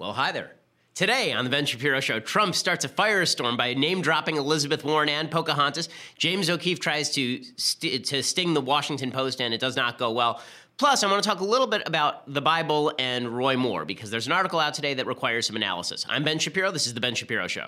Well, hi there. Today on the Ben Shapiro Show, Trump starts a firestorm by name-dropping Elizabeth Warren and Pocahontas. James O'Keefe tries to sting the Washington Post, and it does not go well. Plus, I want to talk a little bit about the Bible and Roy Moore, because there's an article out today that requires some analysis. I'm Ben Shapiro. This is the Ben Shapiro Show.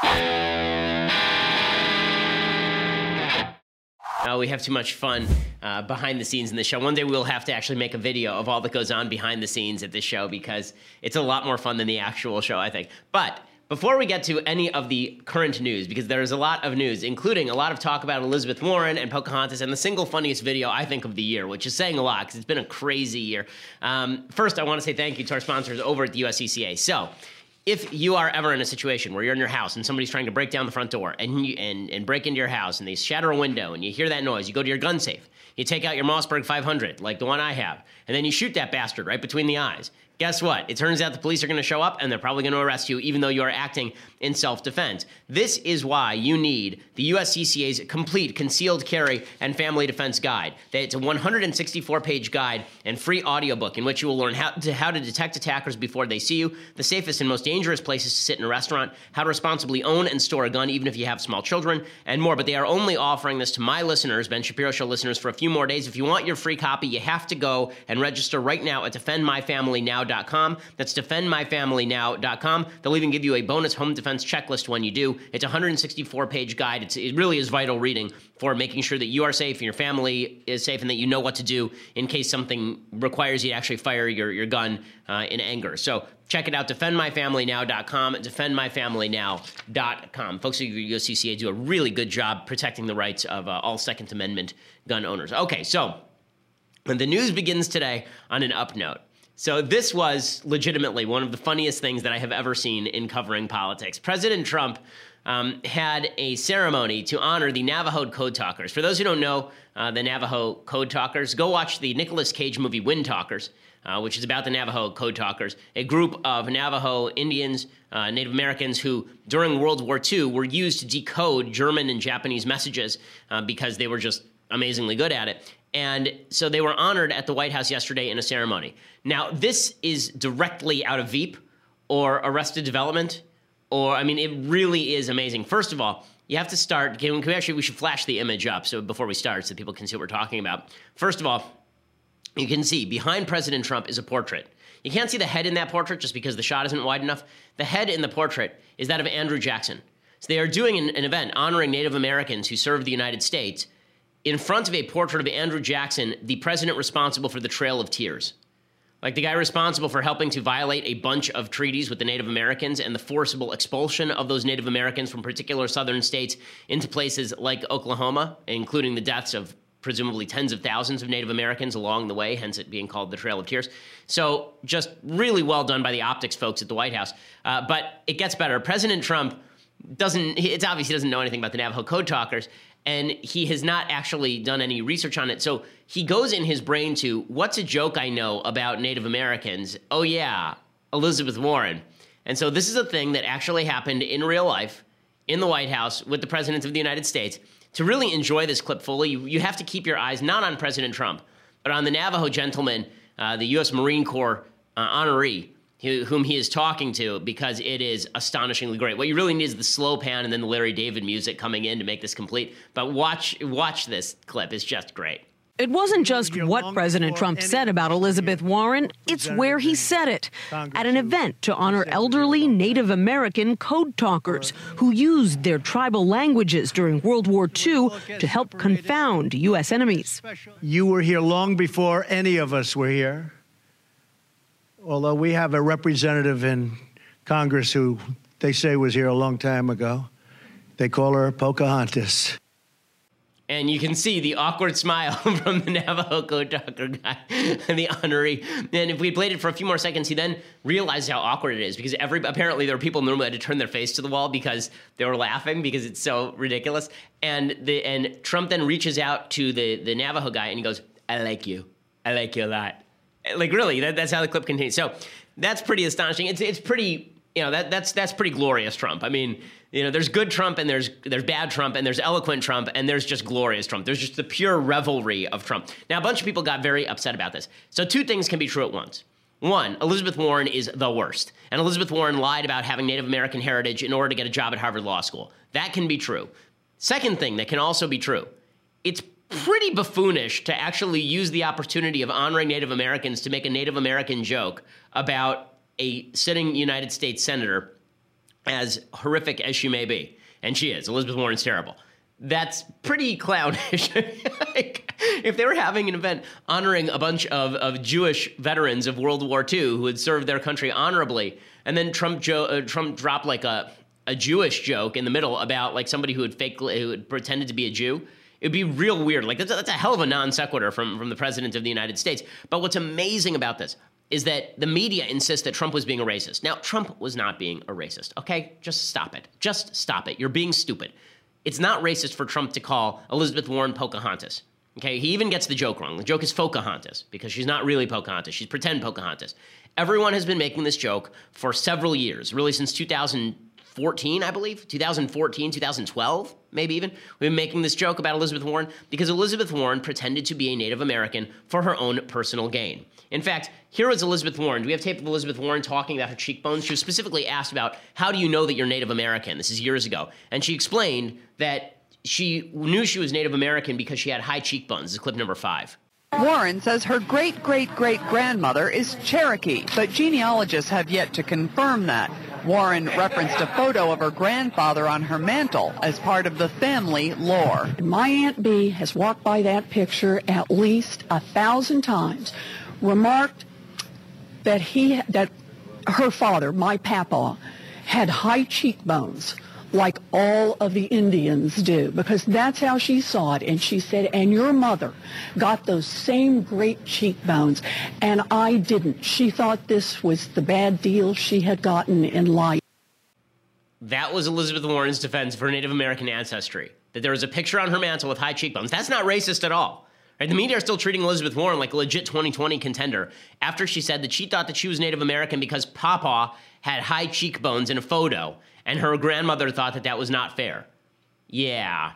We have too much fun behind the scenes in this show. One day we'll have to actually make a video of all that goes on behind the scenes at this show, because it's a lot more fun than the actual show, I think. But before we get to any of the current news, because there is a lot of news, including a lot of talk about Elizabeth Warren and Pocahontas, and the single funniest video, I think, of the year, which is saying a lot because it's been a crazy year. First, I want to say thank you to our sponsors over at the USCCA. So, if you are ever in a situation where you're in your house and somebody's trying to break down the front door and break into your house and they shatter a window and you hear that noise, you go to your gun safe. You take out your Mossberg 500, like the one I have, and then you shoot that bastard right between the eyes. Guess what? It turns out the police are going to show up and they're probably going to arrest you, even though you are acting in self-defense. This is why you need the USCCA's complete concealed carry and family defense guide. It's a 164-page guide and free audiobook in which you will learn how to detect attackers before they see you, the safest and most dangerous places to sit in a restaurant, how to responsibly own and store a gun even if you have small children, and more. But they are only offering this to my listeners, Ben Shapiro Show listeners, for a few more days. If you want your free copy, you have to go and register right now at defendmyfamilynow.com. That's defendmyfamilynow.com. They'll even give you a bonus home defense checklist when you do. It's a 164-page guide. It really is vital reading for making sure that you are safe and your family is safe and that you know what to do in case something requires you to actually fire your gun in anger. So check it out, defendmyfamilynow.com, defendmyfamilynow.com. Folks at USCCA do a really good job protecting the rights of all Second Amendment gun owners. Okay, so the news begins today on an up note. So this was legitimately one of the funniest things that I have ever seen in covering politics. President Trump had a ceremony to honor the Navajo Code Talkers. For those who don't know the Navajo Code Talkers, go watch the Nicolas Cage movie Wind Talkers, which is about the Navajo Code Talkers, a group of Navajo Indians, Native Americans who, during World War II, were used to decode German and Japanese messages because they were just amazingly good at it. And so they were honored at the White House yesterday in a ceremony. Now, this is directly out of Veep or Arrested Development, it really is amazing. First of all, you have to start, we should flash the image up before we start so people can see what we're talking about. First of all, you can see behind President Trump is a portrait. You can't see the head in that portrait just because the shot isn't wide enough. The head in the portrait is that of Andrew Jackson. So they are doing an event honoring Native Americans who served the United States in front of a portrait of Andrew Jackson, the president responsible for the Trail of Tears. Like the guy responsible for helping to violate a bunch of treaties with the Native Americans and the forcible expulsion of those Native Americans from particular southern states into places like Oklahoma, including the deaths of presumably tens of thousands of Native Americans along the way, hence it being called the Trail of Tears. So just really well done by the optics folks at the White House. But it gets better. President Trump it's obvious he doesn't know anything about the Navajo Code Talkers, and he has not actually done any research on it. So he goes in his brain to, what's a joke I know about Native Americans? Oh, yeah, Elizabeth Warren. And so this is a thing that actually happened in real life in the White House with the President of the United States. To really enjoy this clip fully, you have to keep your eyes not on President Trump, but on the Navajo gentleman, the U.S. Marine Corps honoree, whom he is talking to, because it is astonishingly great. What you really need is the slow pan and then the Larry David music coming in to make this complete. But watch this clip. It's just great. It wasn't just what President Trump said about Elizabeth Warren, it's where he said it, at an event to honor elderly Native American code talkers who used their tribal languages during World War II to help confound U.S. enemies. You were here long before any of us were here. Although we have a representative in Congress who they say was here a long time ago. They call her Pocahontas. And you can see the awkward smile from the Navajo Code Talker guy and the honoree. And if we played it for a few more seconds, he then realized how awkward it is, because apparently there were people normally had to turn their face to the wall because they were laughing because it's so ridiculous. And Trump then reaches out to the Navajo guy and he goes, I like you. I like you a lot. Like, really, that's how the clip continues. So that's pretty astonishing. It's pretty, that's pretty glorious Trump. I mean, there's good Trump and there's bad Trump and there's eloquent Trump and there's just glorious Trump. There's just the pure revelry of Trump. Now, a bunch of people got very upset about this. So two things can be true at once. One, Elizabeth Warren is the worst. And Elizabeth Warren lied about having Native American heritage in order to get a job at Harvard Law School. That can be true. Second thing that can also be true, it's pretty buffoonish to actually use the opportunity of honoring Native Americans to make a Native American joke about a sitting United States senator, as horrific as she may be. And she is. Elizabeth Warren's terrible. That's pretty clownish. Like, if they were having an event honoring a bunch of Jewish veterans of World War II who had served their country honorably, and then Trump dropped like a Jewish joke in the middle about like somebody who had pretended to be a Jew, it'd be real weird. Like that's a hell of a non sequitur from the president of the United States. But what's amazing about this is that the media insists that Trump was being a racist. Now, Trump was not being a racist, okay? Just stop it. Just stop it. You're being stupid. It's not racist for Trump to call Elizabeth Warren Pocahontas. Okay, he even gets the joke wrong. The joke is Pocahontas because she's not really Pocahontas. She's pretend Pocahontas. Everyone has been making this joke for several years, really since 2014, I believe, 2014, 2012, maybe even. We've been making this joke about Elizabeth Warren because Elizabeth Warren pretended to be a Native American for her own personal gain. In fact, here is Elizabeth Warren. Do we have tape of Elizabeth Warren talking about her cheekbones? She was specifically asked about, how do you know that you're Native American? This is years ago. And she explained that she knew she was Native American because she had high cheekbones. This is clip number 5. Warren says her great-great-great-grandmother is Cherokee, but genealogists have yet to confirm that. Warren referenced a photo of her grandfather on her mantle as part of the family lore. My Aunt Bee has walked by that picture at least 1,000 times, remarked that her father, my papa, had high cheekbones like all of the Indians do, because that's how she saw it. And she said, and your mother got those same great cheekbones, and I didn't. She thought this was the bad deal she had gotten in life. That was Elizabeth Warren's defense of her Native American ancestry, that there was a picture on her mantle with high cheekbones. That's not racist at all. Right? The media are still treating Elizabeth Warren like a legit 2020 contender after she said that she thought that she was Native American because Papa had high cheekbones in a photo, and her grandmother thought that that was not fair. Yeah.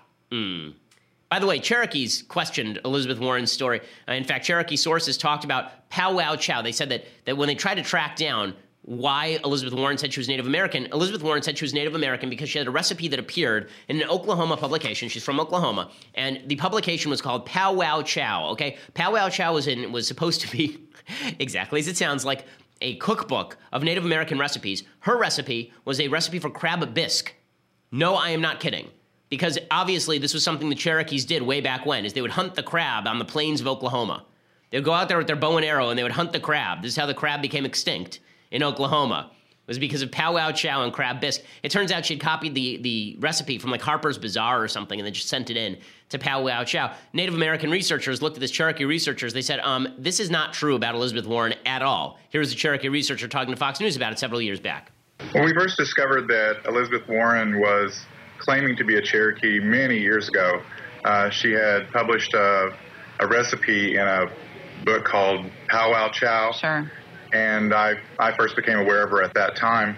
By the way, Cherokees questioned Elizabeth Warren's story. In fact, Cherokee sources talked about Pow Wow Chow. They said that when they tried to track down why Elizabeth Warren said she was Native American, Elizabeth Warren said she was Native American because she had a recipe that appeared in an Oklahoma publication. She's from Oklahoma. And the publication was called Pow Wow Chow, okay? Pow Wow Chow was supposed to be, exactly as it sounds, like a cookbook of Native American recipes. Her recipe was a recipe for crab bisque. No, I am not kidding. Because obviously this was something the Cherokees did way back when, is they would hunt the crab on the plains of Oklahoma. They would go out there with their bow and arrow and they would hunt the crab. This is how the crab became extinct in Oklahoma. It was because of Pow Wow Chow and crab bisque. It turns out she'd copied the recipe from like Harper's Bazaar or something and then just sent it in to Pow Wow Chow. Native American researchers looked at this, Cherokee researchers. They said, this is not true about Elizabeth Warren at all. Here was a Cherokee researcher talking to Fox News about it several years back. When we first discovered that Elizabeth Warren was claiming to be a Cherokee many years ago, she had published a recipe in a book called Pow Wow Chow. Sure. And I first became aware of her at that time.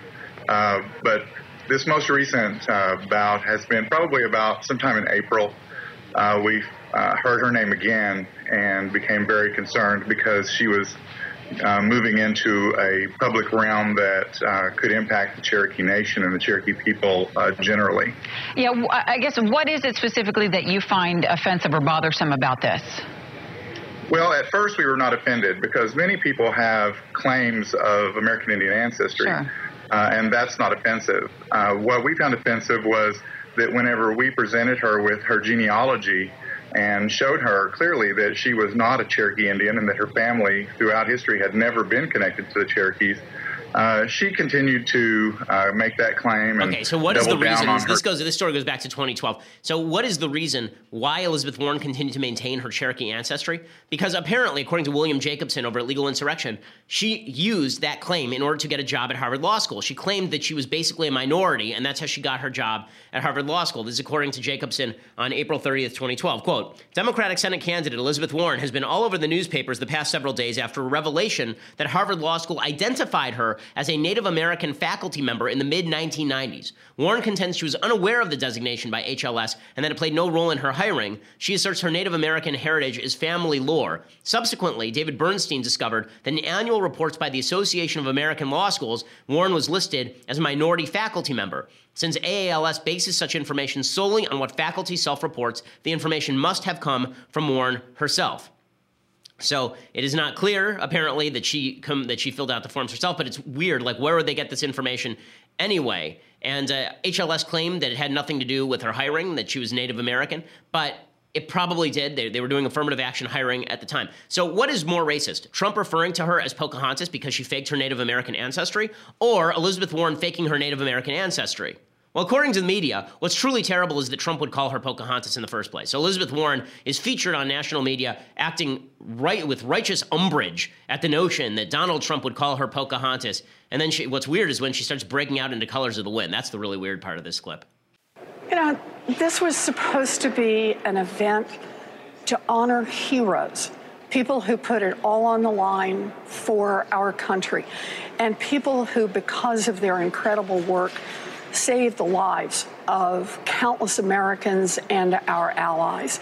But this most recent bout has been probably about sometime in April. We heard her name again and became very concerned because she was moving into a public realm that could impact the Cherokee Nation and the Cherokee people generally. Yeah, I guess what is it specifically that you find offensive or bothersome about this? Well, at first we were not offended because many people have claims of American Indian ancestry, sure. And that's not offensive. What we found offensive was that whenever we presented her with her genealogy and showed her clearly that she was not a Cherokee Indian and that her family throughout history had never been connected to the Cherokees, she continued to make that claim. And okay, so what is the reason? This story goes back to 2012. So what is the reason why Elizabeth Warren continued to maintain her Cherokee ancestry? Because apparently, according to William Jacobson over at Legal Insurrection, she used that claim in order to get a job at Harvard Law School. She claimed that she was basically a minority, and that's how she got her job at Harvard Law School. This is according to Jacobson on April 30th, 2012. Quote, Democratic Senate candidate Elizabeth Warren has been all over the newspapers the past several days after a revelation that Harvard Law School identified her as a Native American faculty member in the mid-1990s. Warren contends she was unaware of the designation by HLS and that it played no role in her hiring. She asserts her Native American heritage is family lore. Subsequently, David Bernstein discovered that in annual reports by the Association of American Law Schools, Warren was listed as a minority faculty member. Since AALS bases such information solely on what faculty self-reports, the information must have come from Warren herself. So it is not clear, apparently, that she filled out the forms herself, but it's weird. Like, where would they get this information anyway? And HLS claimed that it had nothing to do with her hiring, that she was Native American, but it probably did. They were doing affirmative action hiring at the time. So what is more racist? Trump referring to her as Pocahontas because she faked her Native American ancestry, or Elizabeth Warren faking her Native American ancestry? Well, according to the media, what's truly terrible is that Trump would call her Pocahontas in the first place. So Elizabeth Warren is featured on national media acting with righteous umbrage at the notion that Donald Trump would call her Pocahontas. And then what's weird is when she starts breaking out into colors of the wind. That's the really weird part of this clip. You know, this was supposed to be an event to honor heroes, people who put it all on the line for our country, and people who, because of their incredible work, saved the lives of countless Americans and our allies.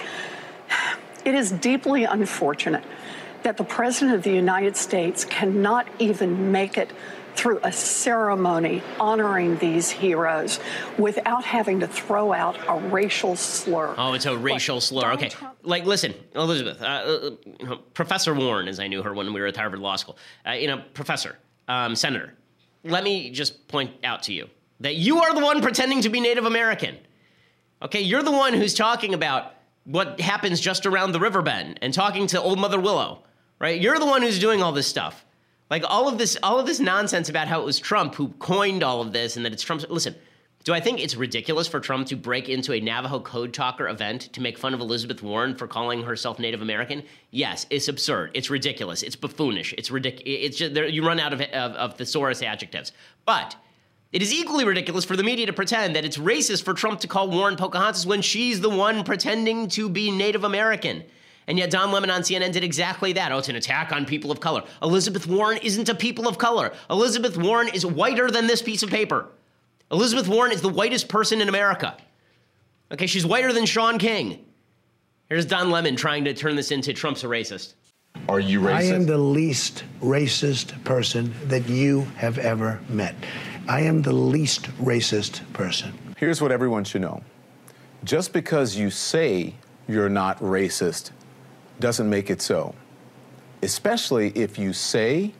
It is deeply unfortunate that the President of the United States cannot even make it through a ceremony honoring these heroes without having to throw out a racial slur. Oh, it's a racial slur. Okay. Like, listen, Elizabeth, Professor Warren, as I knew her when we were at Harvard Law School, Professor, Senator, let me just point out to you that you are the one pretending to be Native American. Okay, you're the one who's talking about what happens just around the river bend and talking to Old Mother Willow, right? You're the one who's doing all this stuff. Like all of this nonsense about how it was Trump who coined all of this and that it's Trump's. Listen, do I think it's ridiculous for Trump to break into a Navajo Code Talker event to make fun of Elizabeth Warren for calling herself Native American? Yes, it's absurd. It's ridiculous. It's buffoonish. It's ridiculous. It's just, you run out of thesaurus adjectives. But it is equally ridiculous for the media to pretend that it's racist for Trump to call Warren Pocahontas when she's the one pretending to be Native American. And yet Don Lemon on CNN did exactly that. Oh, it's an attack on people of color. Elizabeth Warren isn't a people of color. Elizabeth Warren is whiter than this piece of paper. Elizabeth Warren is the whitest person in America. Okay, she's whiter than Sean King. Here's Don Lemon trying to turn this into Trump's a racist. Are you racist? I am the least racist person that you have ever met. I am the least racist person. Here's what everyone should know. Just because you say you're not racist doesn't make it so. Especially if you say,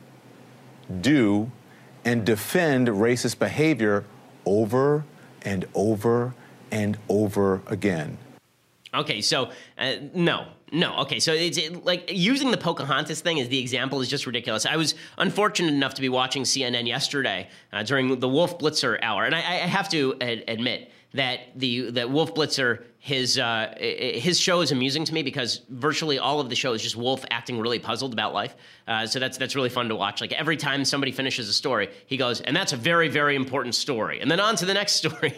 do, and defend racist behavior over and over and over again. Okay, so no. Okay, so it's like using the Pocahontas thing as the example is just ridiculous. I was unfortunate enough to be watching CNN yesterday during the Wolf Blitzer hour, and I have to admit that that Wolf Blitzer, his show is amusing to me because virtually all of the show is just Wolf acting really puzzled about life. So that's really fun to watch. Like every time somebody finishes a story, he goes, and that's a very, very important story. And then on to the next story.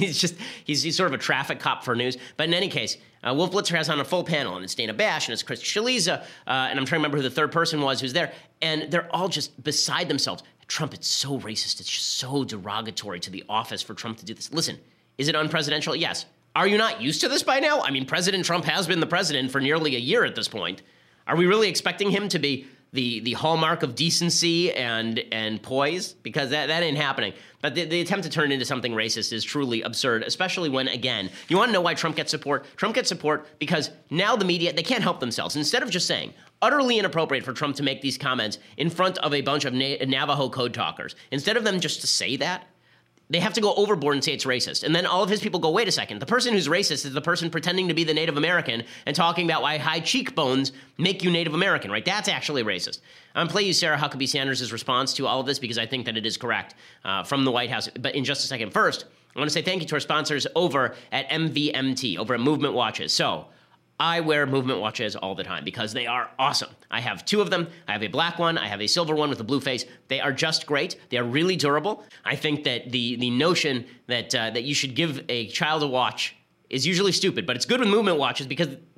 he's sort of a traffic cop for news. But in any case, Wolf Blitzer has on a full panel, and it's Dana Bash, and it's Chris Chaliza, and I'm trying to remember who the third person was who's there. And they're all just beside themselves. Trump, it's so racist. It's just so derogatory to the office for Trump to do this. Listen, is it unpresidential? Yes. Are you not used to this by now? I mean, President Trump has been the president for nearly a year at this point. Are we really expecting him to be the hallmark of decency and poise? Because that ain't happening. But the attempt to turn it into something racist is truly absurd, especially when, again, you want to know why Trump gets support? Trump gets support because now the media, they can't help themselves. Instead of just saying, utterly inappropriate for Trump to make these comments in front of a bunch of Navajo code talkers, instead of them just to say that, they have to go overboard and say it's racist. And then all of his people go, wait a second, the person who's racist is the person pretending to be the Native American and talking about why high cheekbones make you Native American, right? That's actually racist. I'm going to play you Sarah Huckabee Sanders' response to all of this because I think that it is correct from the White House. But in just a second. First, I want to say thank you to our sponsors over at MVMT, over at Movement Watches. So I wear Movement watches all the time because they are awesome. I have two of them. I have a black one. I have a silver one with a blue face. They are just great. They are really durable. I think that the notion that you should give a child a watch is usually stupid, but it's good with Movement watches because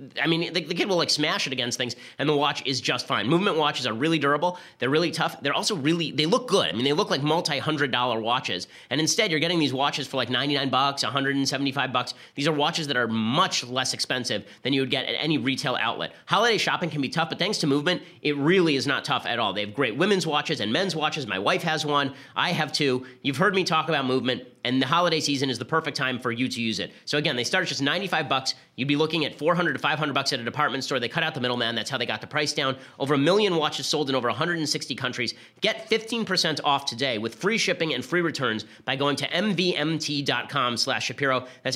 I mean, the kid will like smash it against things, and the watch is just fine. Movement watches are really durable. They're really tough. They're also they look good. I mean, they look like multi-$100 watches, and instead you're getting these watches for like $99, $175. These are watches that are much less expensive than you would get at any retail outlet. Holiday shopping can be tough, but thanks to Movement, it really is not tough at all. They have great women's watches and men's watches. My wife has one. I have two. You've heard me talk about Movement, and the holiday season is the perfect time for you to use it. So again, they start at just $95. You'd be looking at $400 to $500 at a department store. They cut out the middleman. That's how they got the price down. Over 1 million watches sold in over 160 countries. Get 15% off today with free shipping and free returns by going to mvmt.com/Shapiro. That's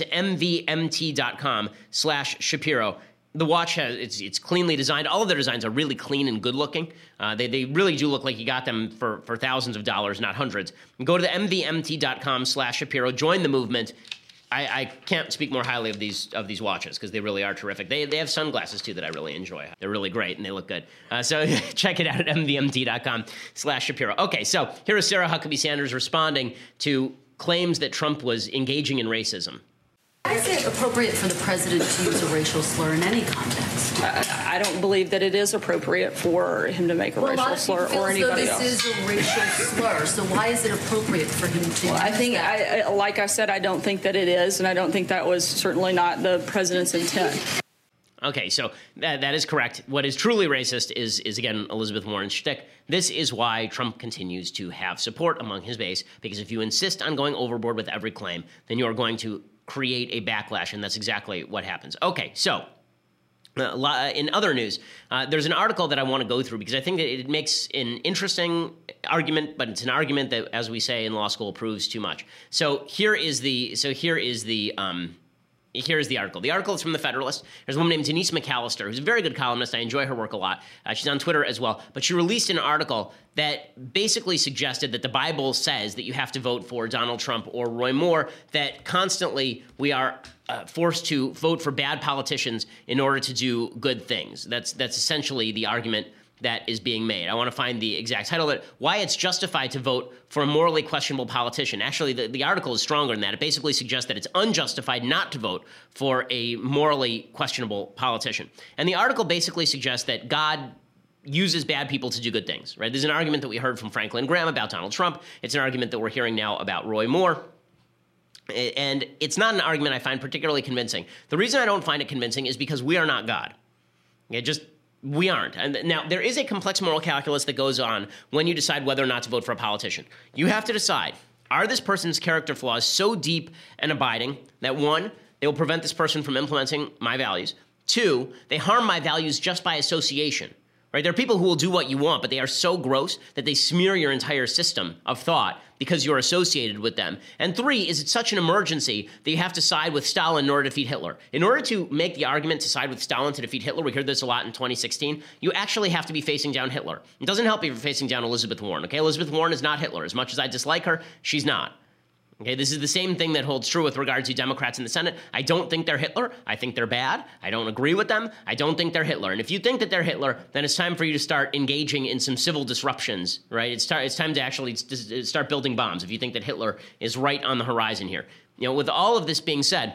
mvmt.com/Shapiro. The watch has it's cleanly designed. All of their designs are really clean and good looking. They really do look like you got them for thousands of dollars, not hundreds. Go to the mvmt.com/Shapiro. Join the movement. I can't speak more highly of these watches because they really are terrific. They have sunglasses too that I really enjoy. They're really great and they look good. So check it out at mvmt.com/Shapiro. Okay, so here is Sarah Huckabee Sanders responding to claims that Trump was engaging in racism. Is it appropriate for the president to use a racial slur in any context? I don't believe that it is appropriate for him to make a racial slur or anybody else. This is a racial slur, so why is it appropriate for him to use that? Like I said, I don't think that it is, and I don't think that was certainly not the president's intent. Okay, so that is correct. What is truly racist is again, Elizabeth Warren's shtick. This is why Trump continues to have support among his base, because if you insist on going overboard with every claim, then you are going to create a backlash, and that's exactly what happens. Okay, so in other news, there's an article that I want to go through because I think that it makes an interesting argument, but it's an argument that, as we say in law school, proves too much. So here is the article. The article is from The Federalist. There's a woman named Denise McAllister, who's a very good columnist. I enjoy her work a lot. She's on Twitter as well. But she released an article that basically suggested that the Bible says that you have to vote for Donald Trump or Roy Moore, that constantly we are forced to vote for bad politicians in order to do good things. That's essentially the argument that is being made. I want to find the exact title of it, Why It's Justified to Vote for a Morally Questionable Politician. Actually, the article is stronger than that. It basically suggests that it's unjustified not to vote for a morally questionable politician. And the article basically suggests that God uses bad people to do good things, right? There's an argument that we heard from Franklin Graham about Donald Trump. It's an argument that we're hearing now about Roy Moore. And it's not an argument I find particularly convincing. The reason I don't find it convincing is because we are not God. We aren't. And now, there is a complex moral calculus that goes on when you decide whether or not to vote for a politician. You have to decide, are this person's character flaws so deep and abiding that, one, they will prevent this person from implementing my values, two, they harm my values just by association, right? There are people who will do what you want, but they are so gross that they smear your entire system of thought because you're associated with them. And three, is it such an emergency that you have to side with Stalin in order to defeat Hitler? In order to make the argument to side with Stalin to defeat Hitler, we heard this a lot in 2016, you actually have to be facing down Hitler. It doesn't help if you're facing down Elizabeth Warren, okay? Elizabeth Warren is not Hitler. As much as I dislike her, she's not. Okay, this is the same thing that holds true with regard to Democrats in the Senate. I don't think they're Hitler. I think they're bad. I don't agree with them. I don't think they're Hitler. And if you think that they're Hitler, then it's time for you to start engaging in some civil disruptions, right? It's time to actually start building bombs if you think that Hitler is right on the horizon here. You know, with all of this being said,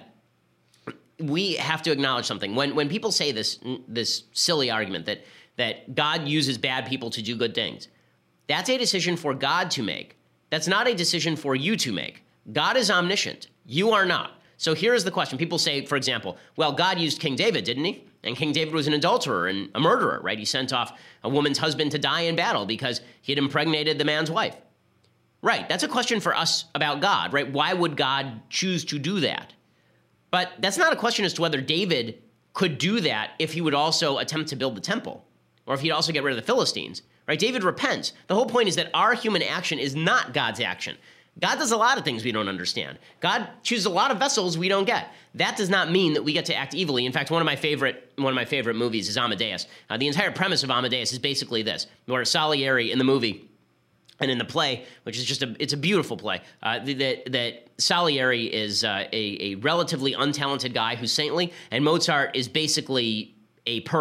we have to acknowledge something. When people say this silly argument that God uses bad people to do good things, that's a decision for God to make. That's not a decision for you to make. God is omniscient. You are not. So here's the question. People say, for example, well, God used King David, didn't he? And King David was an adulterer and a murderer, right? He sent off a woman's husband to die in battle because he had impregnated the man's wife. Right. That's a question for us about God, right? Why would God choose to do that? But that's not a question as to whether David could do that if he would also attempt to build the temple or if he'd also get rid of the Philistines, right? David repents. The whole point is that our human action is not God's action. God does a lot of things we don't understand. God chooses a lot of vessels we don't get. That does not mean that we get to act evilly. In fact, one of my favorite movies is Amadeus. The entire premise of Amadeus is basically this, where Salieri in the movie and in the play, which is it's a beautiful play, that Salieri is a relatively untalented guy who's saintly, and Mozart is basically a perv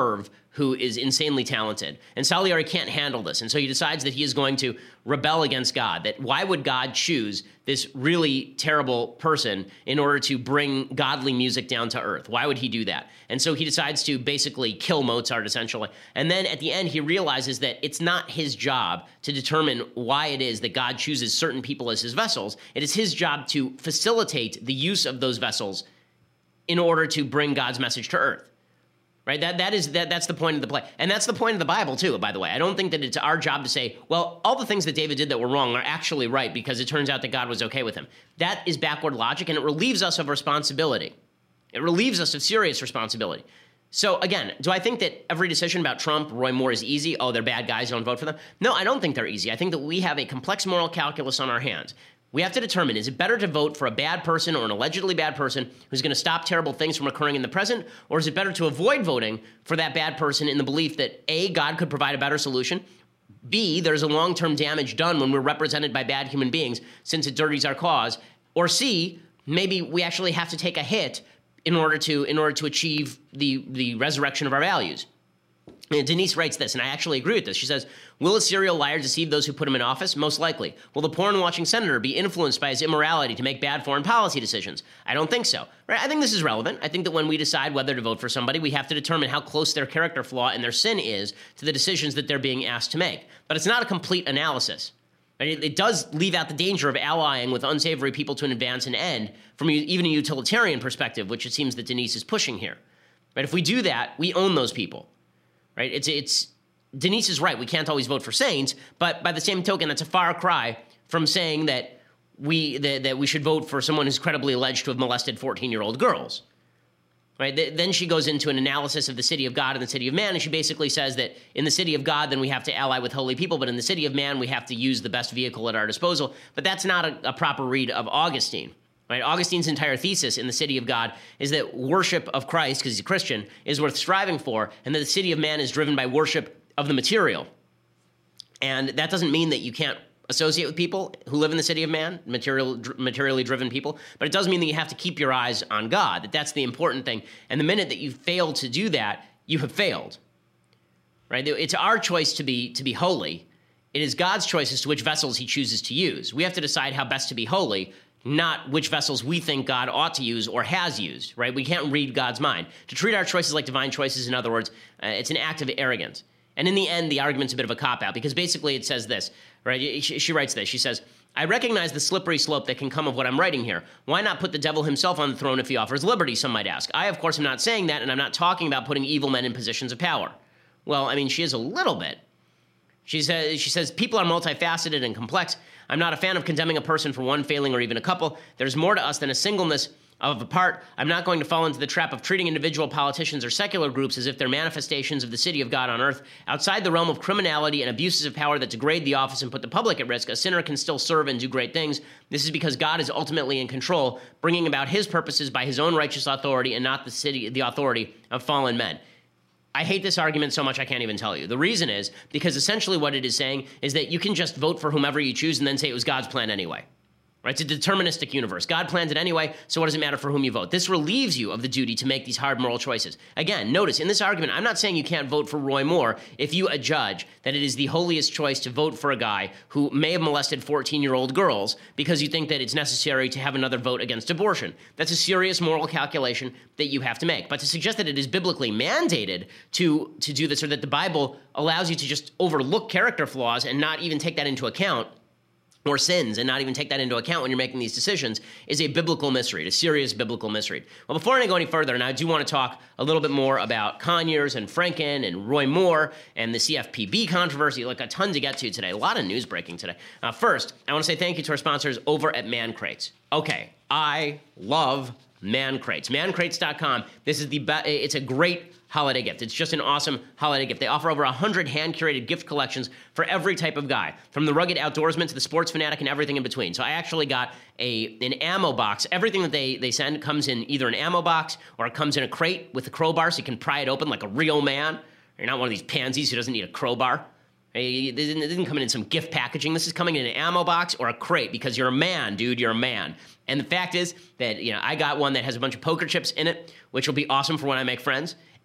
who is insanely talented. And Salieri can't handle this. And so he decides that he is going to rebel against God, that why would God choose this really terrible person in order to bring godly music down to earth? Why would he do that? And so he decides to basically kill Mozart, essentially. And then at the end, he realizes that it's not his job to determine why it is that God chooses certain people as his vessels. It is his job to facilitate the use of those vessels in order to bring God's message to earth. Right? That's the point of the play. And that's the point of the Bible, too, by the way. I don't think that it's our job to say, well, all the things that David did that were wrong are actually right because it turns out that God was okay with him. That is backward logic, and it relieves us of responsibility. It relieves us of serious responsibility. So, again, do I think that every decision about Trump, Roy Moore is easy? Oh, they're bad guys, don't vote for them? No, I don't think they're easy. I think that we have a complex moral calculus on our hands. We have to determine, is it better to vote for a bad person or an allegedly bad person who's going to stop terrible things from occurring in the present, or is it better to avoid voting for that bad person in the belief that A, God could provide a better solution, B, there's a long-term damage done when we're represented by bad human beings since it dirties our cause, or C, maybe we actually have to take a hit in order to achieve the resurrection of our values. And Denise writes this, and I actually agree with this. She says, will a serial liar deceive those who put him in office? Most likely. Will the porn-watching senator be influenced by his immorality to make bad foreign policy decisions? I don't think so. Right? I think this is relevant. I think that when we decide whether to vote for somebody, we have to determine how close their character flaw and their sin is to the decisions that they're being asked to make. But it's not a complete analysis. Right? It does leave out the danger of allying with unsavory people to advance an end from even a utilitarian perspective, which it seems that Denise is pushing here. Right? If we do that, we own those people. Right? It's Denise is right. We can't always vote for saints, but by the same token, that's a far cry from saying that we should vote for someone who's credibly alleged to have molested 14-year-old girls. Right? Then she goes into an analysis of the city of God and the city of man, and she basically says that in the city of God, then we have to ally with holy people, but in the city of man, we have to use the best vehicle at our disposal. But that's not a proper read of Augustine. Right? Augustine's entire thesis in the city of God is that worship of Christ, because he's a Christian, is worth striving for, and that the city of man is driven by worship of the material. And that doesn't mean that you can't associate with people who live in the city of man, materially driven people, but it does mean that you have to keep your eyes on God, that's the important thing. And the minute that you fail to do that, you have failed. Right? It's our choice to be holy. It is God's choice as to which vessels he chooses to use. We have to decide how best to be holy, not which vessels we think God ought to use or has used, right? We can't read God's mind. To treat our choices like divine choices, in other words, it's an act of arrogance. And in the end, the argument's a bit of a cop-out, because basically it says this, right? She writes this. She says, I recognize the slippery slope that can come of what I'm writing here. Why not put the devil himself on the throne if he offers liberty, some might ask. I, of course, am not saying that, and I'm not talking about putting evil men in positions of power. Well, I mean, she is a little bit. She says, people are multifaceted and complex. I'm not a fan of condemning a person for one failing or even a couple. There's more to us than a singleness of a part. I'm not going to fall into the trap of treating individual politicians or secular groups as if they're manifestations of the city of God on earth. Outside the realm of criminality and abuses of power that degrade the office and put the public at risk, a sinner can still serve and do great things. This is because God is ultimately in control, bringing about his purposes by his own righteous authority and not the authority of fallen men. I hate this argument so much I can't even tell you. The reason is because essentially what it is saying is that you can just vote for whomever you choose and then say it was God's plan anyway. Right? It's a deterministic universe. God planned it anyway, so what does it matter for whom you vote? This relieves you of the duty to make these hard moral choices. Again, notice, in this argument, I'm not saying you can't vote for Roy Moore if you adjudge that it is the holiest choice to vote for a guy who may have molested 14-year-old girls because you think that it's necessary to have another vote against abortion. That's a serious moral calculation that you have to make. But to suggest that it is biblically mandated to do this, or that the Bible allows you to just overlook character flaws and not even take that into account, or sins, and not even take that into account when you're making these decisions, is a biblical misread, a serious biblical misread. Well, before I go any further, and I do want to talk a little bit more about Conyers and Franken and Roy Moore and the CFPB controversy, like a ton to get to today. A lot of news breaking today. First, I want to say thank you to our sponsors over at Man Crates. Okay, I love Man Crates. ManCrates.com. This is it's a great holiday gift. It's just an awesome holiday gift. They offer over 100 hand-curated gift collections for every type of guy, from the rugged outdoorsman to the sports fanatic and everything in between. So I actually got an ammo box. Everything that they send comes in either an ammo box or it comes in a crate with a crowbar so you can pry it open like a real man. You're not one of these pansies who doesn't need a crowbar. It didn't come in some gift packaging. This is coming in an ammo box or a crate because you're a man, dude. You're a man. And the fact is that I got one that has a bunch of poker chips in it, which will be awesome for when I make friends.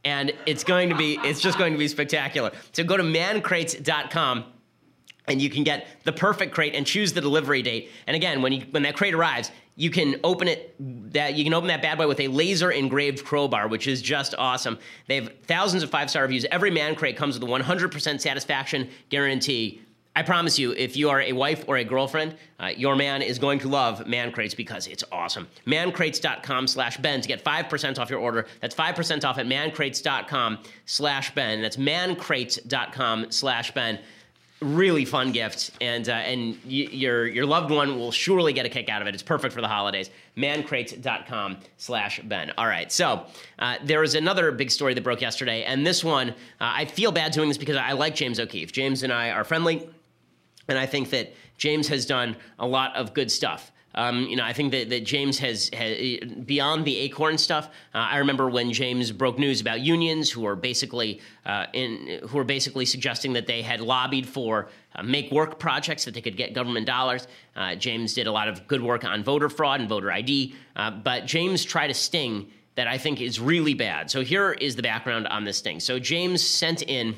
and it's just going to be spectacular. So go to mancrates.com. And you can get the perfect crate and choose the delivery date. And again, when that crate arrives, you can open that bad boy with a laser engraved crowbar, which is just awesome. They have thousands of 5-star reviews. Every Man Crate comes with a 100% satisfaction guarantee. I promise you, if you are a wife or a girlfriend, your man is going to love Man Crates because it's awesome. Mancrates.com/Ben to get 5% off your order. That's 5% off at mancrates.com/Ben. That's mancrates.com/Ben. Really fun gift, and your loved one will surely get a kick out of it. It's perfect for the holidays. Mancrates.com/Ben. All right, so there was another big story that broke yesterday, and this one, I feel bad doing this because I like James O'Keefe. James and I are friendly, and I think that James has done a lot of good stuff. I think that James has beyond the Acorn stuff. I remember when James broke news about unions who were basically suggesting that they had lobbied for make work projects that they could get government dollars. James did a lot of good work on voter fraud and voter ID, but James tried a sting that I think is really bad. So here is the background on this sting. So James sent in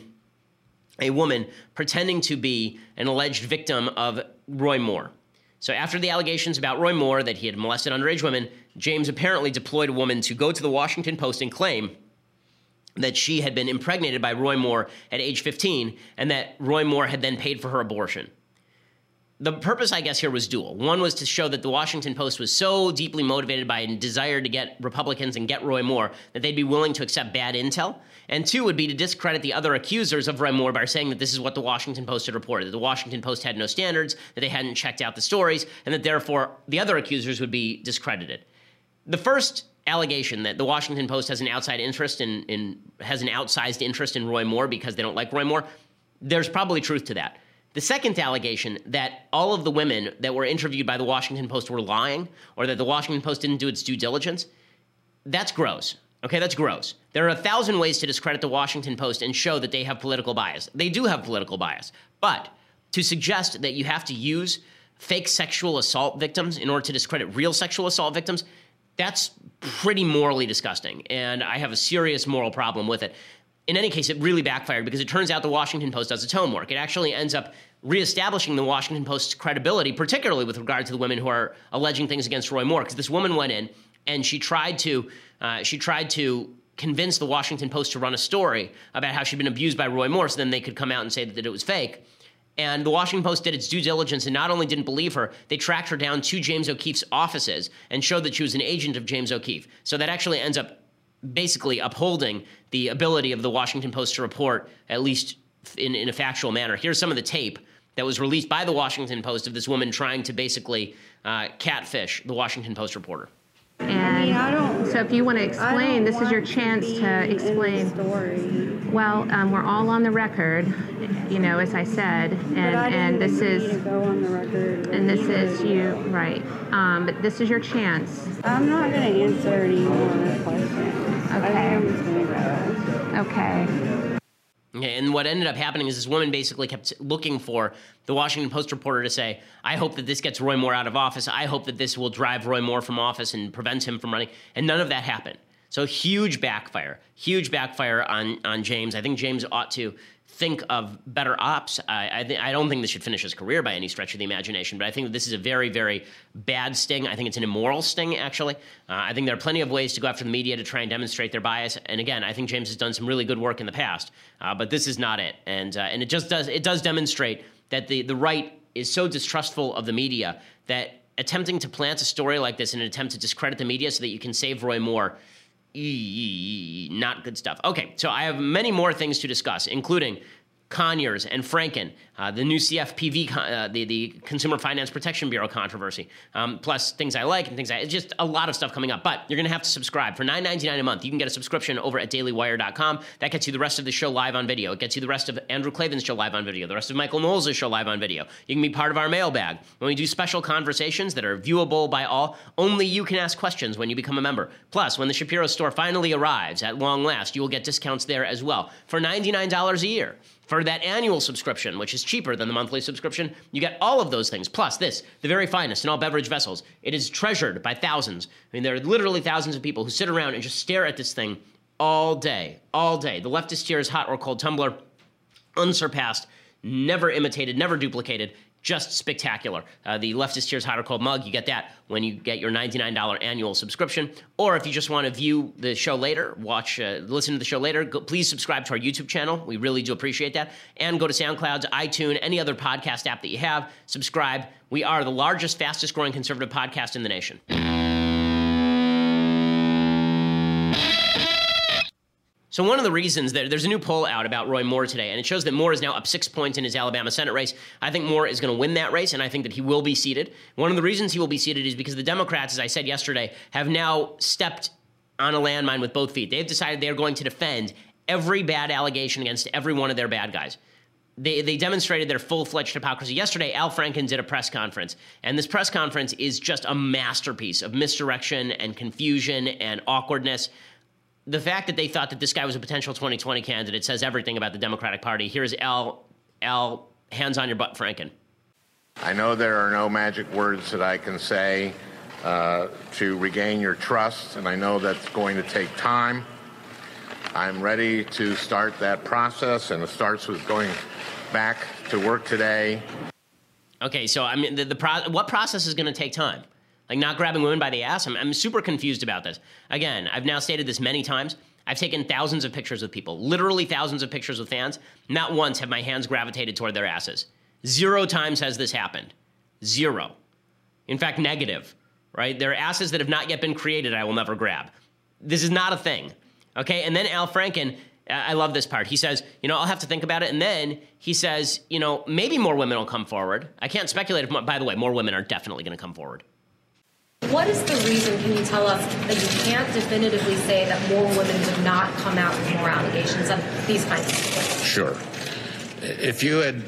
a woman pretending to be an alleged victim of Roy Moore. So after the allegations about Roy Moore that he had molested underage women, James apparently deployed a woman to go to the Washington Post and claim that she had been impregnated by Roy Moore at age 15 and that Roy Moore had then paid for her abortion. The purpose, I guess, here was dual. One was to show that the Washington Post was so deeply motivated by a desire to get Republicans and get Roy Moore that they'd be willing to accept bad intel. And two would be to discredit the other accusers of Roy Moore by saying that this is what the Washington Post had reported, that the Washington Post had no standards, that they hadn't checked out the stories, and that therefore the other accusers would be discredited. The first allegation that the Washington Post has an outside interest has an outsized interest in Roy Moore because they don't like Roy Moore, there's probably truth to that. The second allegation that all of the women that were interviewed by the Washington Post were lying or that the Washington Post didn't do its due diligence, that's gross. Okay, that's gross. There are 1,000 ways to discredit the Washington Post and show that they have political bias. They do have political bias. But to suggest that you have to use fake sexual assault victims in order to discredit real sexual assault victims, that's pretty morally disgusting. And I have a serious moral problem with it. In any case, it really backfired because it turns out the Washington Post does its homework. It actually ends up reestablishing the Washington Post's credibility, particularly with regard to the women who are alleging things against Roy Moore, because this woman went in and she tried to convince the Washington Post to run a story about how she'd been abused by Roy Moore, so then they could come out and say that it was fake. And the Washington Post did its due diligence and not only didn't believe her, they tracked her down to James O'Keefe's offices and showed that she was an agent of James O'Keefe. So that actually ends up basically upholding the ability of the Washington Post to report, at least in a factual manner. Here's some of the tape that was released by the Washington Post of this woman trying to basically catfish the Washington Post reporter. And so if you want to explain, this is your chance to explain. Well, we're all on the record, as I said, and this is go on the record. And this is you, right? But this is your chance. I'm not going to answer any more questions. Okay. I'm just going to go. Okay. Okay, and what ended up happening is this woman basically kept looking for the Washington Post reporter to say, I hope that this gets Roy Moore out of office. I hope that this will drive Roy Moore from office and prevent him from running. And none of that happened. So huge backfire on James. I think James ought to think of better ops. I don't think this should finish his career by any stretch of the imagination, but I think that this is a very, very bad sting. I think it's an immoral sting, actually. I think there are plenty of ways to go after the media to try and demonstrate their bias. And again, I think James has done some really good work in the past, but this is not it. And it does demonstrate that the right is so distrustful of the media that attempting to plant a story like this in an attempt to discredit the media so that you can save Roy Moore, not good stuff. Okay, so I have many more things to discuss, including Conyers and Franken, the new CFPB, the Consumer Finance Protection Bureau controversy, plus things I like and things just a lot of stuff coming up. But you're going to have to subscribe. For $9.99 a month, you can get a subscription over at dailywire.com. That gets you the rest of the show live on video. It gets you the rest of Andrew Klavan's show live on video, the rest of Michael Knowles' show live on video. You can be part of our mailbag. When we do special conversations that are viewable by all, only you can ask questions when you become a member. Plus, when the Shapiro store finally arrives at long last, you will get discounts there as well for $99 a year. For that annual subscription, which is cheaper than the monthly subscription, you get all of those things. Plus this, the very finest in all beverage vessels. It is treasured by thousands. I mean, there are literally thousands of people who sit around and just stare at this thing all day, all day. The Leftist Tears hot or cold tumbler, unsurpassed, never imitated, never duplicated, just spectacular. The Leftist Tears hot or cold mug, you get that when you get your $99 annual subscription. Or if you just want to view the show later, listen to the show later, please subscribe to our YouTube channel. We really do appreciate that. And go to SoundCloud, iTunes, any other podcast app that you have. Subscribe. We are the largest, fastest growing conservative podcast in the nation. So one of the reasons there's a new poll out about Roy Moore today, and it shows that Moore is now up 6 points in his Alabama Senate race. I think Moore is going to win that race, and I think that he will be seated. One of the reasons he will be seated is because the Democrats, as I said yesterday, have now stepped on a landmine with both feet. They've decided they're going to defend every bad allegation against every one of their bad guys. They demonstrated their full-fledged hypocrisy. Yesterday, Al Franken did a press conference, and this press conference is just a masterpiece of misdirection and confusion and awkwardness. The fact that they thought that this guy was a potential 2020 candidate says everything about the Democratic Party. Here's Al, hands on your butt, Franken. I know there are no magic words that I can say to regain your trust, and I know that's going to take time. I'm ready to start that process, and it starts with going back to work today. Okay, so I mean, what process is going to take time? Like not grabbing women by the ass? I'm super confused about this. Again, I've now stated this many times. I've taken thousands of pictures with people, literally thousands of pictures with fans. Not once have my hands gravitated toward their asses. 0 times has this happened. 0. In fact, negative, right? There are asses that have not yet been created I will never grab. This is not a thing, okay? And then Al Franken, I love this part. He says, I'll have to think about it. And then he says, maybe more women will come forward. I can't speculate. By the way, more women are definitely going to come forward. What is the reason, can you tell us, that you can't definitively say that more women would not come out with more allegations of these kinds of things? Sure. If you had,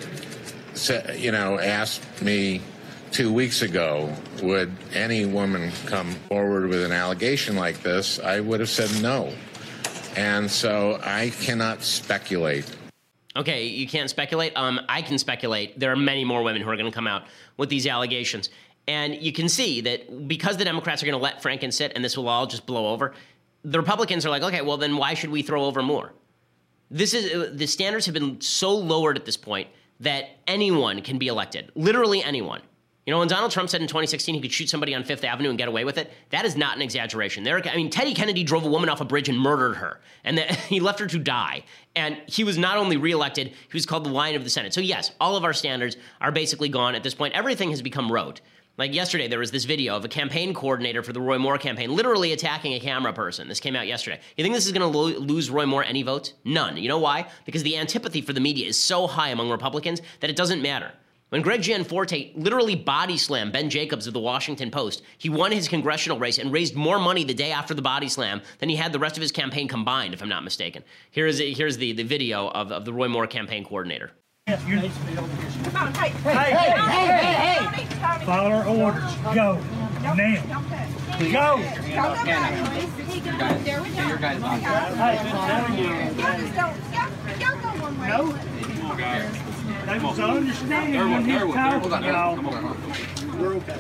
asked me 2 weeks ago, would any woman come forward with an allegation like this, I would have said no. And so I cannot speculate. Okay, you can't speculate? I can speculate. There are many more women who are going to come out with these allegations. And you can see that because the Democrats are going to let Franken sit and this will all just blow over, the Republicans are like, okay, well, then why should we throw over more? The standards have been so lowered at this point that anyone can be elected, literally anyone. When Donald Trump said in 2016 he could shoot somebody on Fifth Avenue and get away with it, that is not an exaggeration. Teddy Kennedy drove a woman off a bridge and murdered her, and he left her to die. And he was not only reelected, he was called the Lion of the Senate. So yes, all of our standards are basically gone at this point. Everything has become rote. Like yesterday, there was this video of a campaign coordinator for the Roy Moore campaign literally attacking a camera person. This came out yesterday. You think this is going to lose Roy Moore any votes? None. You know why? Because the antipathy for the media is so high among Republicans that it doesn't matter. When Greg Gianforte literally body slammed Ben Jacobs of the Washington Post, he won his congressional race and raised more money the day after the body slam than he had the rest of his campaign combined, if I'm not mistaken. Here's the video of the Roy Moore campaign coordinator. Hey! Follow our orders. Go. Now. Go. Your guy's on. No. They was understanding. We're okay.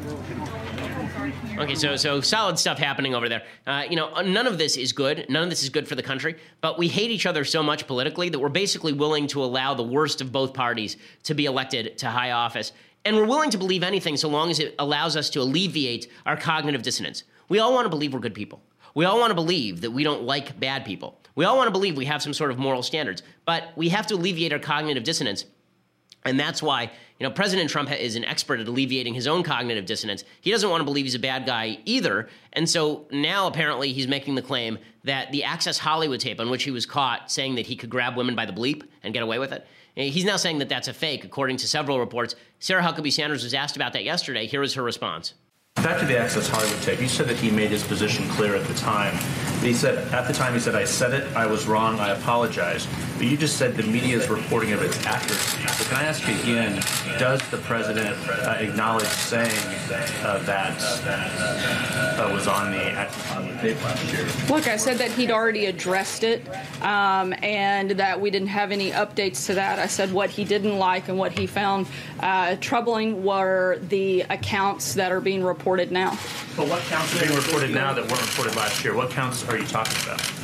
Okay, so solid stuff happening over there. None of this is good. None of this is good for the country. But we hate each other so much politically that we're basically willing to allow the worst of both parties to be elected to high office. And we're willing to believe anything so long as it allows us to alleviate our cognitive dissonance. We all want to believe we're good people. We all want to believe that we don't like bad people. We all want to believe we have some sort of moral standards. But we have to alleviate our cognitive dissonance. And that's why, President Trump is an expert at alleviating his own cognitive dissonance. He doesn't want to believe he's a bad guy either. And so now apparently he's making the claim that the Access Hollywood tape on which he was caught saying that he could grab women by the bleep and get away with it, he's now saying that that's a fake, according to several reports. Sarah Huckabee Sanders was asked about that yesterday. Here is her response. Back to the Access Hollywood tape, you said that he made his position clear at the time. He said, at the time, I said it, I was wrong, I apologize. But you just said the media's reporting of its accuracy. So can I ask you again, does the president acknowledge saying that was on the Access Hollywood tape last year? Look, I said that he'd already addressed it and that we didn't have any updates to that. I said what he didn't like and what he found troubling were the accounts that are being reported now. But what counts are being reported now that weren't reported last year? What counts are you talking about?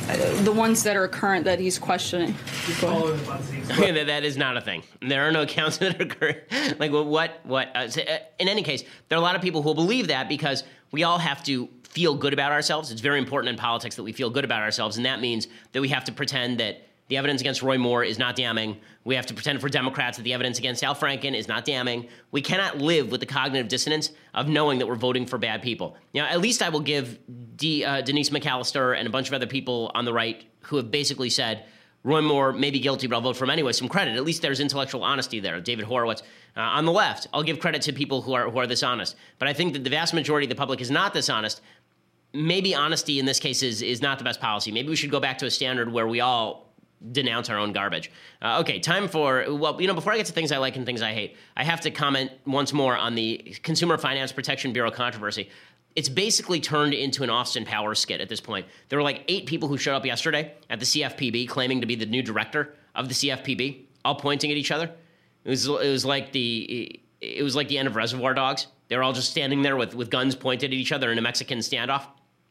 The ones that are current that he's questioning. That is not a thing. There are no accounts that are current. Like, what? In any case, there are a lot of people who will believe that because we all have to feel good about ourselves. It's very important in politics that we feel good about ourselves, and that means that we have to pretend that the evidence against Roy Moore is not damning. We have to pretend for Democrats that the evidence against Al Franken is not damning. We cannot live with the cognitive dissonance of knowing that we're voting for bad people. At least I will give Denise McAllister and a bunch of other people on the right who have basically said, Roy Moore may be guilty, but I'll vote for him anyway, some credit. At least there's intellectual honesty there. David Horowitz. On the left, I'll give credit to people who are this honest. But I think that the vast majority of the public is not this honest. Maybe honesty in this case is not the best policy. Maybe we should go back to a standard where we all denounce our own garbage. Okay, time for, before I get to things I like and things I hate, I have to comment once more on the Consumer Finance Protection Bureau controversy. It's basically turned into an Austin Powers skit at this point. There were like 8 people who showed up yesterday at the CFPB claiming to be the new director of the CFPB, all pointing at each other. It was like the end of Reservoir Dogs. They were all just standing there with guns pointed at each other in a Mexican standoff.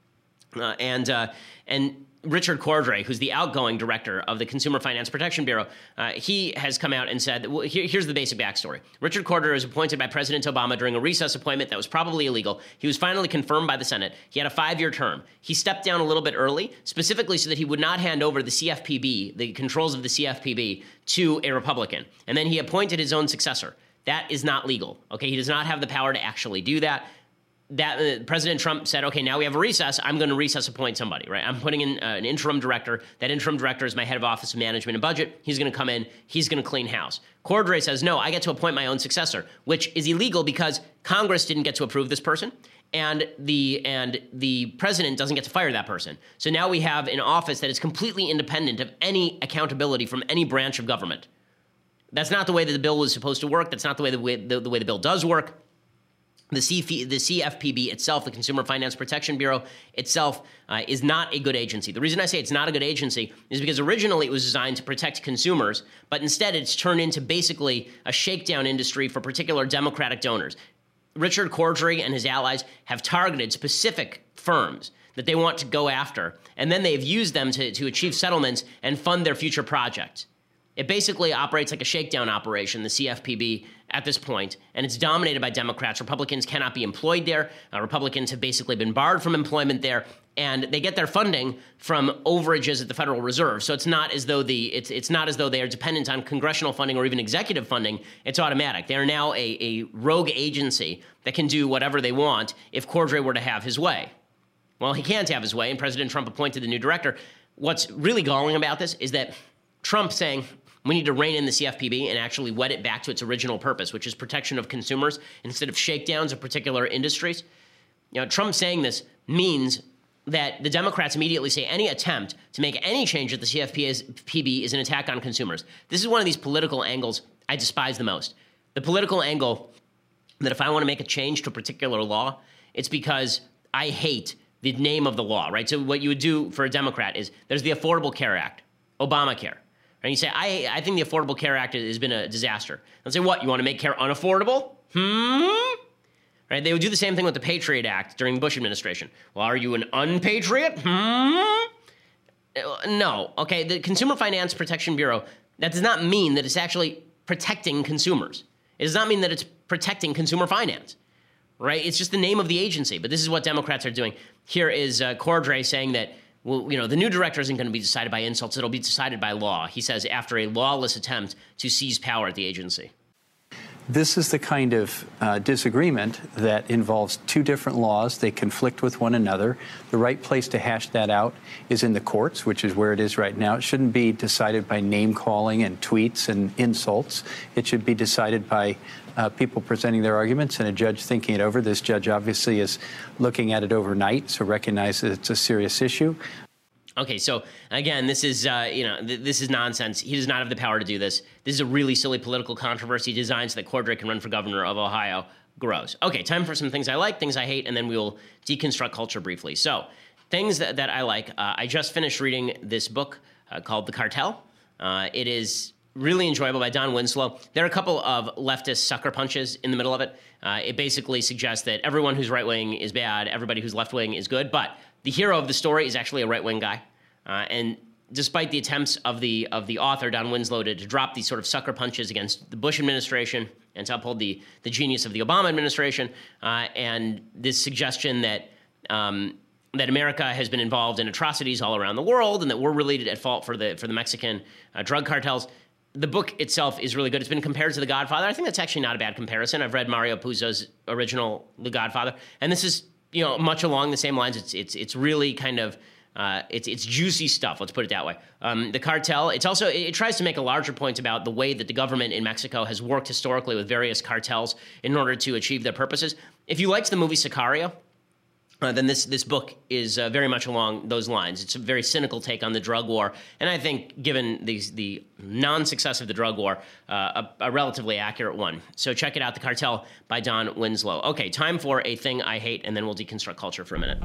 And Richard Cordray, who's the outgoing director of the Consumer Finance Protection Bureau, he has come out and said, here's the basic backstory. Richard Cordray was appointed by President Obama during a recess appointment that was probably illegal. He was finally confirmed by the Senate. He had a 5-year term. He stepped down a little bit early, specifically so that he would not hand over the CFPB, the controls of the CFPB, to a Republican. And then he appointed his own successor. That is not legal. Okay, he does not have the power to actually do that. President Trump said, okay, now we have a recess. I'm going to recess appoint somebody, right? I'm putting in an interim director. That interim director is my head of Office of Management and Budget. He's going to come in. He's going to clean house. Cordray says, no, I get to appoint my own successor, which is illegal because Congress didn't get to approve this person. And the president doesn't get to fire that person. So now we have an office that is completely independent of any accountability from any branch of government. That's not the way that the bill was supposed to work. That's not the way the bill does work. The CFPB itself, the Consumer Finance Protection Bureau itself, is not a good agency. The reason I say it's not a good agency is because originally it was designed to protect consumers, but instead it's turned into basically a shakedown industry for particular Democratic donors. Richard Cordray and his allies have targeted specific firms that they want to go after, and then they've used them to achieve settlements and fund their future projects. It basically operates like a shakedown operation, the CFPB, at this point, and it's dominated by Democrats. Republicans cannot be employed there. Republicans have basically been barred from employment there, and they get their funding from overages at the Federal Reserve. So it's not as though it's not as though they are dependent on congressional funding or even executive funding. It's automatic. They are now a rogue agency that can do whatever they want if Cordray were to have his way. Well, he can't have his way, and President Trump appointed the new director. What's really galling about this is that Trump saying, we need to rein in the CFPB and actually wed it back to its original purpose, which is protection of consumers instead of shakedowns of particular industries. Trump saying this means that the Democrats immediately say any attempt to make any change at the CFPB is an attack on consumers. This is one of these political angles I despise the most. The political angle that if I want to make a change to a particular law, it's because I hate the name of the law, right? So what you would do for a Democrat is there's the Affordable Care Act, Obamacare. And you say, I think the Affordable Care Act has been a disaster. They'll say, what, you want to make care unaffordable? Right? They would do the same thing with the Patriot Act during the Bush administration. Well, are you an unpatriot? No. Okay, the Consumer Finance Protection Bureau, that does not mean that it's actually protecting consumers. It does not mean that it's protecting consumer finance, right? It's just the name of the agency. But this is what Democrats are doing. Here is Cordray saying that, well, the new director isn't going to be decided by insults. It'll be decided by law, he says, after a lawless attempt to seize power at the agency. This is the kind of disagreement that involves 2 different laws. They conflict with one another. The right place to hash that out is in the courts, which is where it is right now. It shouldn't be decided by name-calling and tweets and insults. It should be decided by people presenting their arguments and a judge thinking it over. This judge obviously is looking at it overnight, so recognize that it's a serious issue. Okay, so again, this is this is nonsense. He does not have the power to do this. This is a really silly political controversy designed so that Cordray can run for governor of Ohio. Gross. Okay, time for some things I like, things I hate, and then we will deconstruct culture briefly. So, things that I like. I just finished reading this book called The Cartel. It is really enjoyable, by Don Winslow. There are a couple of leftist sucker punches in the middle of it. It basically suggests that everyone who's right-wing is bad, everybody who's left-wing is good, but the hero of the story is actually a right-wing guy. And despite the attempts of the author, Don Winslow, to drop these sort of sucker punches against the Bush administration and to uphold the genius of the Obama administration, and this suggestion that that America has been involved in atrocities all around the world and that we're really at fault for the Mexican drug cartels. The book itself is really good. It's been compared to The Godfather. I think that's actually not a bad comparison. I've read Mario Puzo's original The Godfather, and this is much along the same lines. It's really kind of it's juicy stuff. Let's put it that way. The cartel. It tries to make a larger point about the way that the government in Mexico has worked historically with various cartels in order to achieve their purposes. If you liked the movie Sicario, then this book is very much along those lines. It's a very cynical take on the drug war, and I think, given the non-success of the drug war, a relatively accurate one. So check it out, The Cartel by Don Winslow. Okay, time for a thing I hate, and then we'll deconstruct culture for a minute.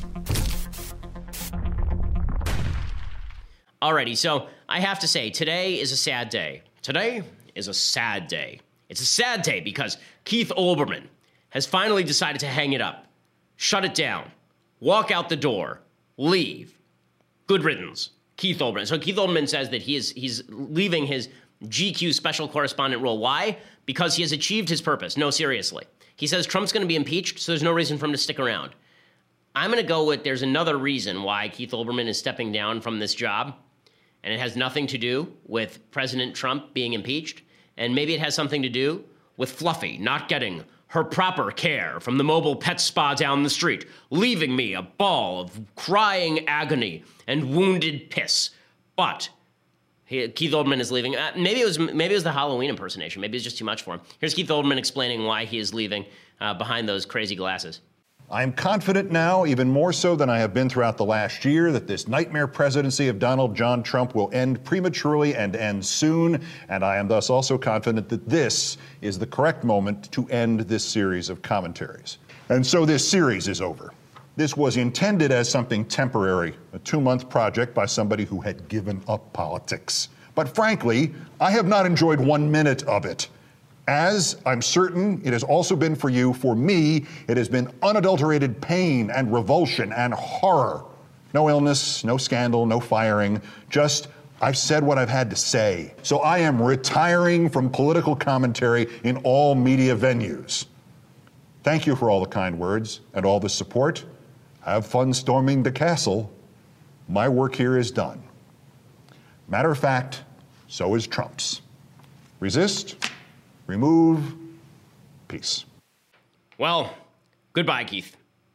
Alrighty, so I have to say, today is a sad day. Today is a sad day. It's a sad day because Keith Olbermann has finally decided to hang it up. Shut it down. Walk out the door. Leave. Good riddance. Keith Olbermann. So Keith Olbermann says that he's leaving his GQ special correspondent role. Why? Because he has achieved his purpose. No, seriously. He says Trump's going to be impeached, so there's no reason for him to stick around. I'm going to go with there's another reason why Keith Olbermann is stepping down from this job, and it has nothing to do with President Trump being impeached, and maybe it has something to do with Fluffy not getting her proper care from the mobile pet spa down the street, leaving me a ball of crying agony and wounded piss. But Keith Olbermann is leaving. Maybe it was the Halloween impersonation. Maybe it's just too much for him. Here's Keith Olbermann explaining why he is leaving behind those crazy glasses. I am confident now, even more so than I have been throughout the last year, that this nightmare presidency of Donald John Trump will end prematurely and end soon. And I am thus also confident that this is the correct moment to end this series of commentaries. And so this series is over. This was intended as something temporary, a 2-month project by somebody who had given up politics. But frankly, I have not enjoyed 1 minute of it. As I'm certain it has also been for you, for me, it has been unadulterated pain and revulsion and horror. No illness, no scandal, no firing, just I've said what I've had to say. So I am retiring from political commentary in all media venues. Thank you for all the kind words and all the support. Have fun storming the castle. My work here is done. Matter of fact, so is Trump's. Resist. Remove. Peace. Well, goodbye, Keith.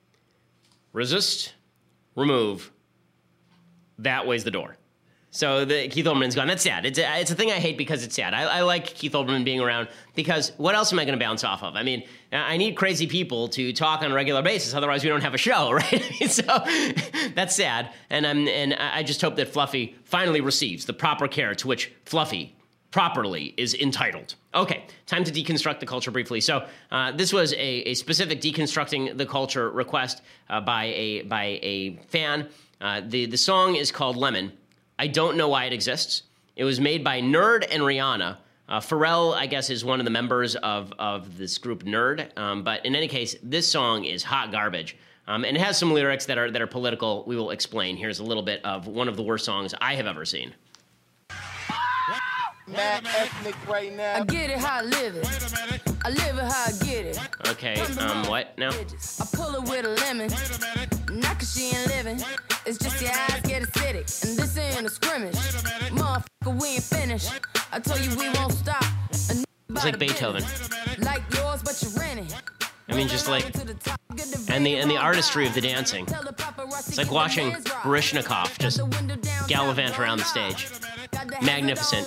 Resist. Remove. That way's the door. So Keith Olbermann's gone. That's sad. It's a thing I hate because it's sad. I like Keith Olbermann being around because what else am I going to bounce off of? I mean, I need crazy people to talk on a regular basis. Otherwise, we don't have a show, right? So that's sad. And I just hope that Fluffy finally receives the proper care to which Fluffy properly is entitled. Okay, time to deconstruct the culture briefly. So this was a specific deconstructing the culture request by a fan. The song is called Lemon. I don't know why it exists. It was made by Nerd and Rihanna. Pharrell, I guess, is one of the members of this group Nerd. But in any case, this song is hot garbage. And it has some lyrics that are political. We will explain. Here's a little bit of one of the worst songs I have ever seen. Mad ethnic right now. I get it how I live it. I live it how I get it. Okay, what now? I pull it with a lemon. Not cause she ain't living. It's just your eyes get acidic. And this ain't a scrimmage. Motherfucker, we ain't finished. I told you we won't stop. It's like Beethoven. Like yours, but you're renting. I mean, just like, and the artistry of the dancing. It's like watching Baryshnikov just gallivant around the stage. Magnificent.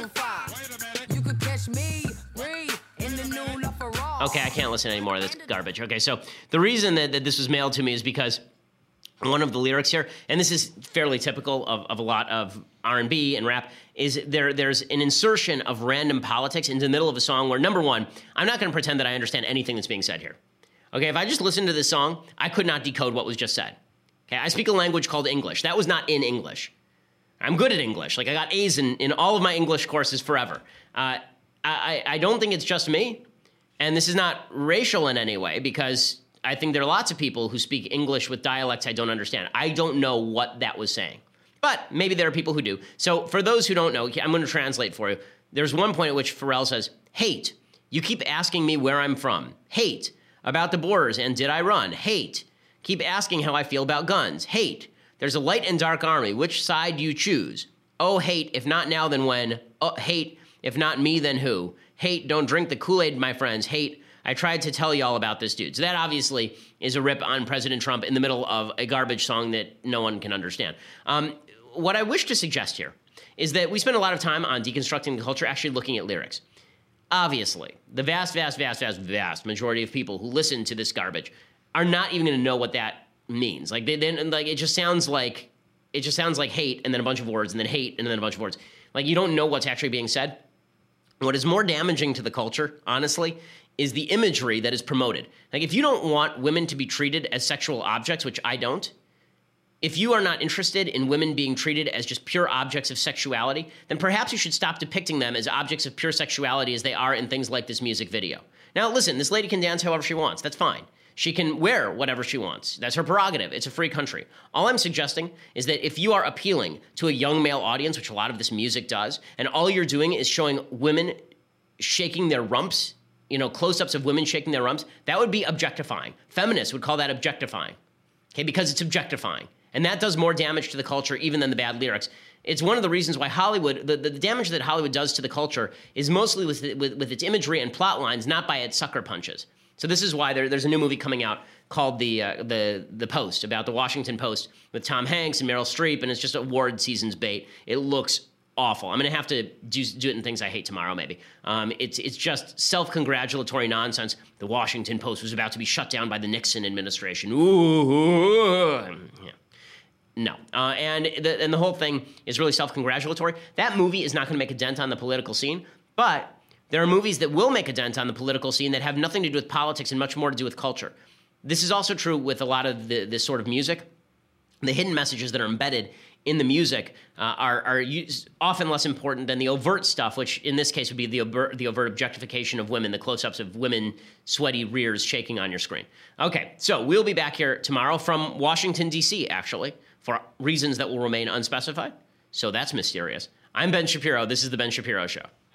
Okay, I can't listen anymore. That's garbage. Okay, so the reason that this was mailed to me is because one of the lyrics here, and this is fairly typical of a lot of R&B and rap, is there's an insertion of random politics into the middle of a song where, number one, I'm not going to pretend that I understand anything that's being said here. Okay, if I just listened to this song, I could not decode what was just said. Okay, I speak a language called English. That was not in English. I'm good at English. Like, I got A's in all of my English courses forever. I don't think it's just me, and this is not racial in any way, because I think there are lots of people who speak English with dialects I don't understand. I don't know what that was saying. But maybe there are people who do. So for those who don't know, I'm going to translate for you. There's one point at which Pharrell says, hate. You keep asking me where I'm from. Hate. About the borders and did I run? Hate. Keep asking how I feel about guns. Hate. There's a light and dark army. Which side do you choose? Oh, hate. If not now, then when? Oh, hate. If not me, then who? Hate. Don't drink the Kool-Aid, my friends. Hate. I tried to tell you all about this dude. So that obviously is a rip on President Trump in the middle of a garbage song that no one can understand. What I wish to suggest here is that we spend a lot of time on deconstructing the culture, actually looking at lyrics. Obviously, the vast majority of people who listen to this garbage are not even going to know what that means. Like it just sounds like hate and then a bunch of words and then hate and then a bunch of words. Like you don't know what's actually being said. What is more damaging to the culture, honestly, is the imagery that is promoted. Like if you don't want women to be treated as sexual objects, which I don't, if you are not interested in women being treated as just pure objects of sexuality, then perhaps you should stop depicting them as objects of pure sexuality as they are in things like this music video. Now, listen, this lady can dance however she wants. That's fine. She can wear whatever she wants. That's her prerogative. It's a free country. All I'm suggesting is that if you are appealing to a young male audience, which a lot of this music does, and all you're doing is showing women shaking their rumps, close-ups of women shaking their rumps, that would be objectifying. Feminists would call that objectifying, okay, because it's objectifying. And that does more damage to the culture even than the bad lyrics. It's one of the reasons why Hollywood, the damage that Hollywood does to the culture is mostly with its imagery and plot lines, not by its sucker punches. So this is why there's a new movie coming out called The Post, about the Washington Post with Tom Hanks and Meryl Streep, and it's just award season's bait. It looks awful. I'm going to have to do it in Things I Hate Tomorrow, maybe. It's just self-congratulatory nonsense. The Washington Post was about to be shut down by the Nixon administration. Ooh. Yeah. No. And the whole thing is really self-congratulatory. That movie is not going to make a dent on the political scene, but there are movies that will make a dent on the political scene that have nothing to do with politics and much more to do with culture. This is also true with a lot of this sort of music. The hidden messages that are embedded in the music are often less important than the overt stuff, which in this case would be the overt objectification of women, the close-ups of women, sweaty rears shaking on your screen. Okay, so we'll be back here tomorrow from Washington, D.C., actually, for reasons that will remain unspecified. So that's mysterious. I'm Ben Shapiro. This is The Ben Shapiro Show.